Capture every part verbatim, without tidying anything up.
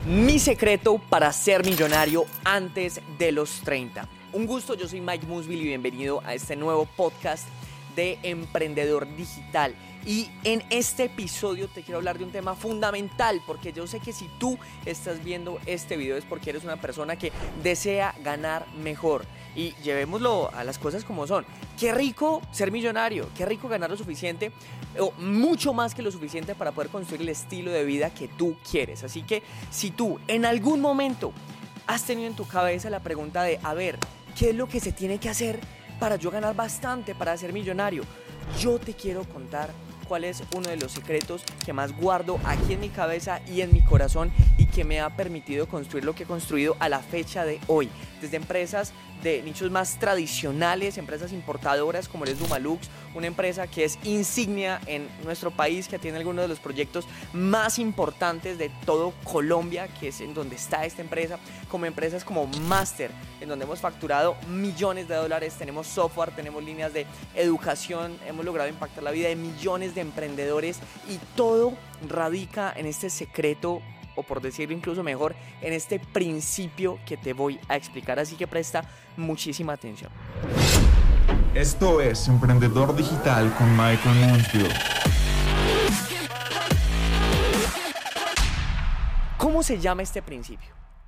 Mi secreto para ser millonario antes de los treinta. Un gusto, yo soy Mike Musville y bienvenido a este nuevo podcast de Emprendedor Digital. Y en este episodio te quiero hablar de un tema fundamental, porque yo sé que si tú estás viendo este video es porque eres una persona que desea ganar mejor. Y llevémoslo a las cosas como son. Qué rico ser millonario, qué rico ganar lo suficiente o mucho más que lo suficiente para poder construir el estilo de vida que tú quieres. Así que si tú en algún momento has tenido en tu cabeza la pregunta de, a ver, ¿qué es lo que se tiene que hacer para yo ganar bastante, para ser millonario? Yo te quiero contar cuál es uno de los secretos que más guardo aquí en mi cabeza y en mi corazón y que me ha permitido construir lo que he construido a la fecha de hoy. Desde empresas de nichos más tradicionales, empresas importadoras como es Dumalux, una empresa que es insignia en nuestro país, que tiene algunos de los proyectos más importantes de todo Colombia, que es en donde está esta empresa, como empresas como Master, en donde hemos facturado millones de dólares, tenemos software, tenemos líneas de educación, hemos logrado impactar la vida de millones de emprendedores y todo radica en este secreto, o por decirlo incluso mejor, en este principio que te voy a explicar, así que presta muchísima atención. Esto es Emprendedor Digital con Michael Musville. ¿Cómo se llama este principio?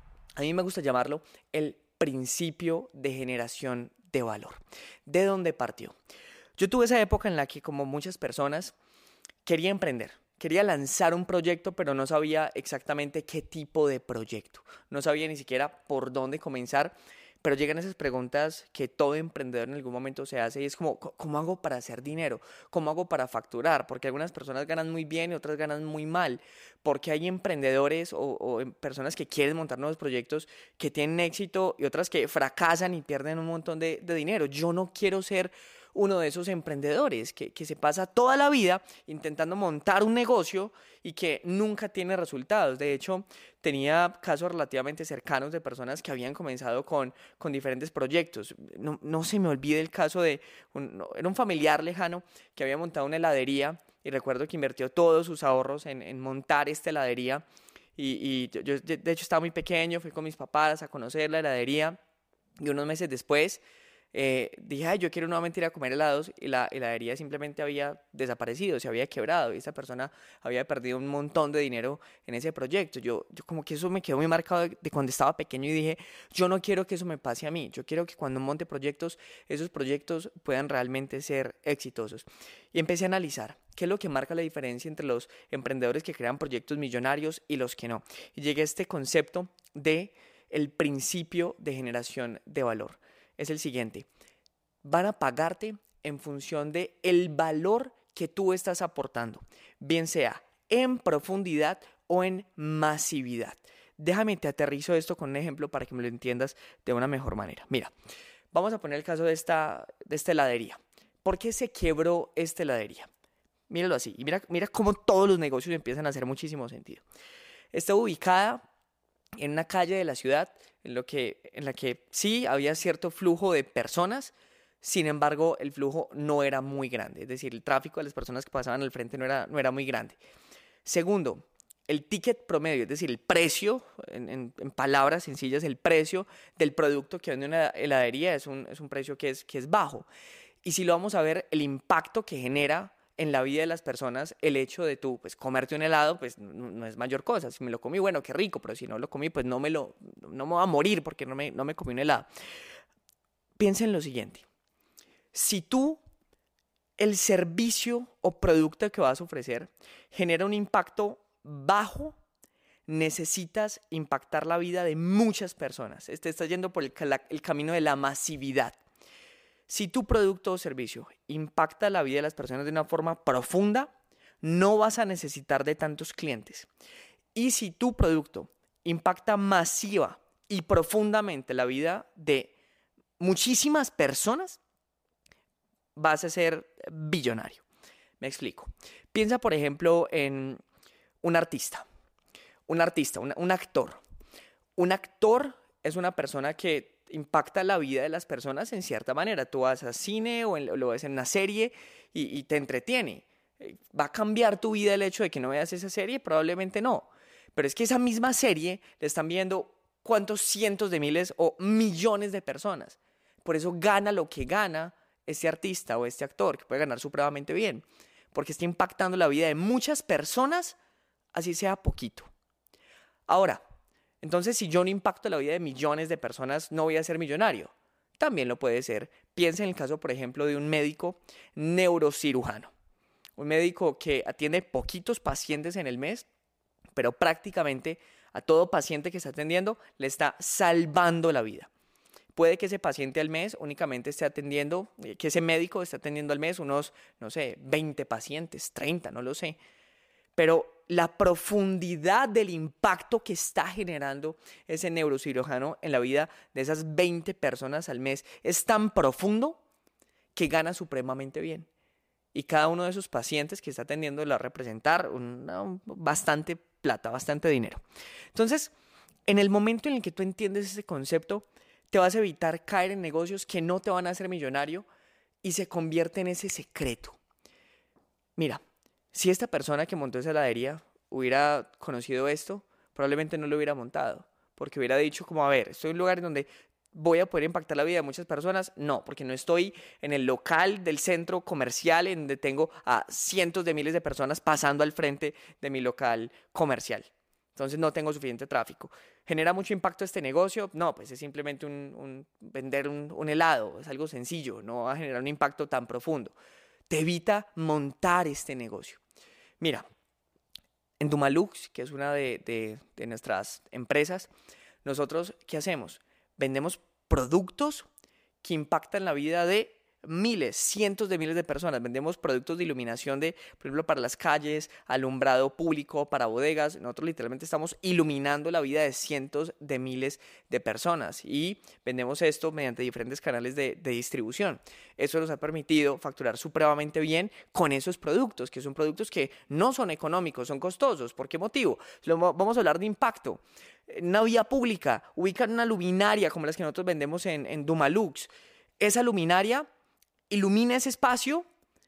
A mí me gusta llamarlo el principio de generación de valor. ¿De dónde partió? Yo tuve esa época en la que, como muchas personas, quería emprender. Quería lanzar un proyecto, pero no sabía exactamente qué tipo de proyecto. No sabía ni siquiera por dónde comenzar, pero llegan esas preguntas que todo emprendedor en algún momento se hace y es como, ¿cómo hago para hacer dinero? ¿Cómo hago para facturar? Porque algunas personas ganan muy bien y otras ganan muy mal. Porque hay emprendedores o, o personas que quieren montar nuevos proyectos que tienen éxito y otras que fracasan y pierden un montón de, de dinero. Yo no quiero ser uno de esos emprendedores que, que se pasa toda la vida intentando montar un negocio y que nunca tiene resultados. De hecho, tenía casos relativamente cercanos de personas que habían comenzado con, con diferentes proyectos. No, no se me olvide el caso de, un, no, era un familiar lejano que había montado una heladería y recuerdo que invirtió todos sus ahorros en, en montar esta heladería y, y yo, yo de hecho estaba muy pequeño, fui con mis papás a conocer la heladería y unos meses después Eh, dije, ay, yo quiero nuevamente ir a comer helados y la heladería simplemente había desaparecido, se había quebrado y esta persona había perdido un montón de dinero en ese proyecto. Yo, yo como que eso me quedó muy marcado de, de cuando estaba pequeño y dije, yo no quiero que eso me pase a mí, yo quiero que cuando monte proyectos, esos proyectos puedan realmente ser exitosos. Y empecé a analizar qué es lo que marca la diferencia entre los emprendedores que crean proyectos millonarios y los que no. Y llegué a este concepto de el principio de generación de valor. Es el siguiente: van a pagarte en función de el valor que tú estás aportando, bien sea en profundidad o en masividad. Déjame te aterrizo esto con un ejemplo para que me lo entiendas de una mejor manera. Mira, vamos a poner el caso de esta, de esta heladería. ¿Por qué se quebró esta heladería? Míralo así y mira, mira cómo todos los negocios empiezan a hacer muchísimo sentido. Está ubicada en una calle de la ciudad en, lo que, en la que sí había cierto flujo de personas, sin embargo el flujo no era muy grande, es decir, el tráfico de las personas que pasaban al frente no era, no era muy grande. Segundo, el ticket promedio, es decir, el precio, en, en, en palabras sencillas, el precio del producto que vende una heladería es un, es un precio que es, que es bajo. Y si lo vamos a ver, el impacto que genera en la vida de las personas, el hecho de tú, pues, comerte un helado, pues, no, no es mayor cosa. Si me lo comí, bueno, qué rico, pero si no lo comí, pues, no me lo, no me voy a morir porque no me, no me comí un helado. Piensa en lo siguiente. Si tú, el servicio o producto que vas a ofrecer genera un impacto bajo, necesitas impactar la vida de muchas personas. Te estás yendo por el, el camino de la masividad. Si tu producto o servicio impacta la vida de las personas de una forma profunda, no vas a necesitar de tantos clientes. Y si tu producto impacta masiva y profundamente la vida de muchísimas personas, vas a ser billonario. Me explico. Piensa, por ejemplo, en un artista. Un artista, un, un actor. Un actor es una persona que impacta la vida de las personas en cierta manera. Tú vas a cine o en, lo ves en una serie y, y te entretiene. ¿Va a cambiar tu vida el hecho de que no veas esa serie? Probablemente no. Pero es que esa misma serie le están viendo cuántos cientos de miles o millones de personas. Por eso gana lo que gana este artista o este actor, que puede ganar supremamente bien, porque está impactando la vida de muchas personas, así sea poquito. Ahora, entonces si yo no impacto la vida de millones de personas, no voy a ser millonario. También lo puede ser. Piensa en el caso, por ejemplo, de un médico neurocirujano. Un médico que atiende poquitos pacientes en el mes, pero prácticamente a todo paciente que está atendiendo le está salvando la vida. Puede que ese paciente al mes únicamente esté atendiendo, que ese médico esté atendiendo al mes unos, no sé, veinte pacientes, treinta, no lo sé. Pero la profundidad del impacto que está generando ese neurocirujano en la vida de esas veinte personas al mes es tan profundo que gana supremamente bien. Y cada uno de esos pacientes que está atendiendo le va a representar una, bastante plata, bastante dinero. Entonces, en el momento en el que tú entiendes ese concepto, te vas a evitar caer en negocios que no te van a hacer millonario y se convierte en ese secreto. Mira, si esta persona que montó esa heladería hubiera conocido esto, probablemente no lo hubiera montado, porque hubiera dicho como, a ver, estoy en un lugar en donde voy a poder impactar la vida de muchas personas. No, porque no estoy en el local del centro comercial en donde tengo a cientos de miles de personas pasando al frente de mi local comercial. Entonces no tengo suficiente tráfico. ¿Genera mucho impacto este negocio? No, pues es simplemente un, un, vender un, un helado, es algo sencillo, no va a generar un impacto tan profundo. Te evita montar este negocio. Mira, en Dumalux, que es una de, de, de nuestras empresas, nosotros, ¿qué hacemos? Vendemos productos que impactan la vida de miles, cientos de miles de personas. Vendemos productos de iluminación de, por ejemplo, para las calles, alumbrado público, para bodegas. Nosotros literalmente estamos iluminando la vida de cientos de miles de personas y vendemos esto mediante diferentes canales de, de distribución. Eso nos ha permitido facturar supremamente bien con esos productos, que son productos que no son económicos, son costosos. ¿Por qué motivo? Vamos a hablar de impacto. En una vía pública, ubican una luminaria como las que nosotros vendemos en, en Dumalux. Esa luminaria ilumina ese espacio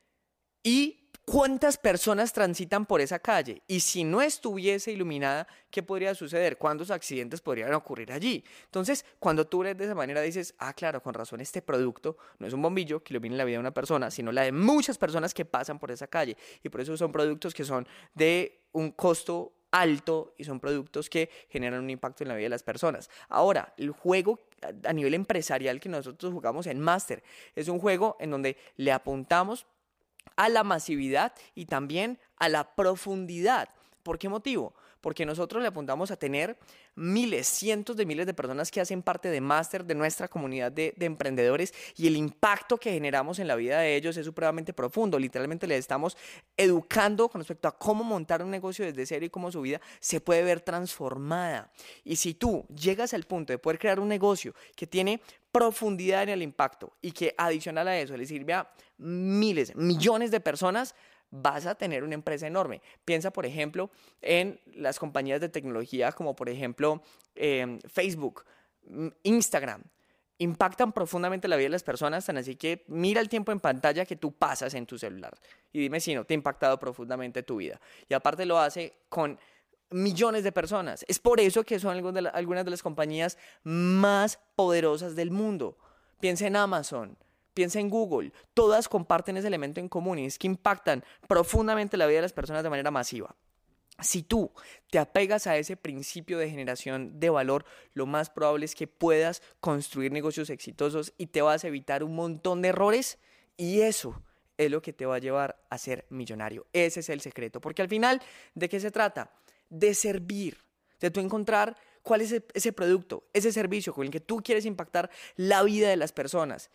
y cuántas personas transitan por esa calle. Y si no estuviese iluminada, ¿qué podría suceder? ¿Cuántos accidentes podrían ocurrir allí? Entonces, cuando tú ves de esa manera, dices, ah, claro, con razón, este producto no es un bombillo que ilumine la vida de una persona, sino la de muchas personas que pasan por esa calle. Y por eso son productos que son de un costo alto y son productos que generan un impacto en la vida de las personas. Ahora, el juego a nivel empresarial que nosotros jugamos en Master es un juego en donde le apuntamos a la masividad y también a la profundidad. ¿Por qué motivo? Porque nosotros le apuntamos a tener miles, cientos de miles de personas que hacen parte de Master, de nuestra comunidad de, de emprendedores, y el impacto que generamos en la vida de ellos es supremamente profundo. Literalmente les estamos educando con respecto a cómo montar un negocio desde cero y cómo su vida se puede ver transformada. Y si tú llegas al punto de poder crear un negocio que tiene profundidad en el impacto y que adicional a eso le sirve a miles, millones de personas, vas a tener una empresa enorme. Piensa, por ejemplo, en las compañías de tecnología como, por ejemplo, eh, Facebook, Instagram. Impactan profundamente la vida de las personas, tan así que mira el tiempo en pantalla que tú pasas en tu celular y dime si no te ha impactado profundamente tu vida. Y aparte lo hace con millones de personas. Es por eso que son algunas de las compañías más poderosas del mundo. Piensa en Amazon. Piensa en Google, todas comparten ese elemento en común y es que impactan profundamente la vida de las personas de manera masiva. Si tú te apegas a ese principio de generación de valor, lo más probable es que puedas construir negocios exitosos y te vas a evitar un montón de errores y eso es lo que te va a llevar a ser millonario. Ese es el secreto, porque al final, ¿de qué se trata? De servir, de tú encontrar cuál es ese producto, ese servicio con el que tú quieres impactar la vida de las personas.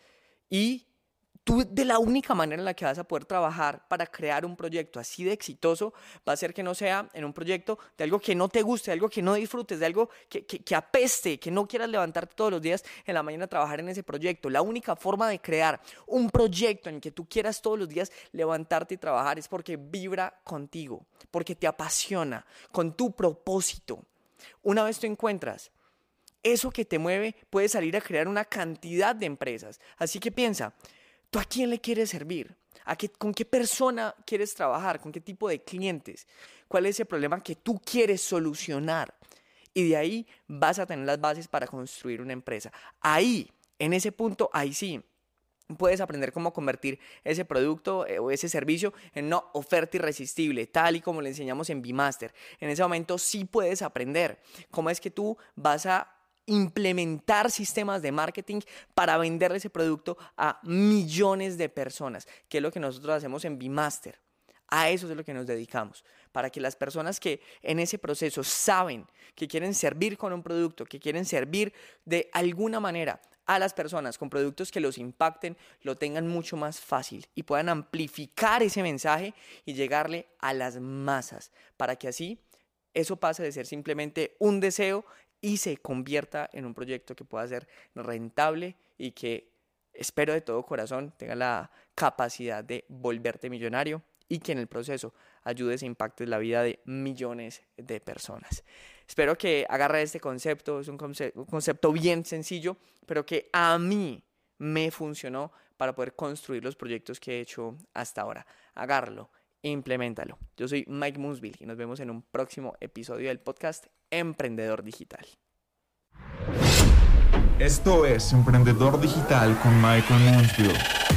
Y tú, de la única manera en la que vas a poder trabajar para crear un proyecto así de exitoso, va a ser que no sea en un proyecto de algo que no te guste, de algo que no disfrutes, de algo que, que, que apeste, que no quieras levantarte todos los días en la mañana a trabajar en ese proyecto. La única forma de crear un proyecto en el que tú quieras todos los días levantarte y trabajar es porque vibra contigo, porque te apasiona, con tu propósito. Una vez tú encuentras eso que te mueve, puede salir a crear una cantidad de empresas. Así que piensa, ¿tú a quién le quieres servir? ¿A qué, con qué persona quieres trabajar? ¿Con qué tipo de clientes? ¿Cuál es el problema que tú quieres solucionar? Y de ahí vas a tener las bases para construir una empresa. Ahí, en ese punto, ahí sí, puedes aprender cómo convertir ese producto eh, o ese servicio en una oferta irresistible, tal y como le enseñamos en B-Master. En ese momento sí puedes aprender cómo es que tú vas a implementar sistemas de marketing para vender ese producto a millones de personas, que es lo que nosotros hacemos en B-Master. A eso es lo que nos dedicamos, para que las personas que en ese proceso saben que quieren servir con un producto, que quieren servir de alguna manera a las personas con productos que los impacten, lo tengan mucho más fácil y puedan amplificar ese mensaje y llegarle a las masas, para que así eso pase de ser simplemente un deseo y se convierta en un proyecto que pueda ser rentable y que, espero de todo corazón, tenga la capacidad de volverte millonario y que en el proceso ayudes e impactes la vida de millones de personas. Espero que agarre este concepto, es un concepto, un concepto bien sencillo, pero que a mí me funcionó para poder construir los proyectos que he hecho hasta ahora. Agárralo, implementalo. Yo soy Mike Moonsville y nos vemos en un próximo episodio del podcast Emprendedor Digital. Esto es Emprendedor Digital con Michael Moonsville.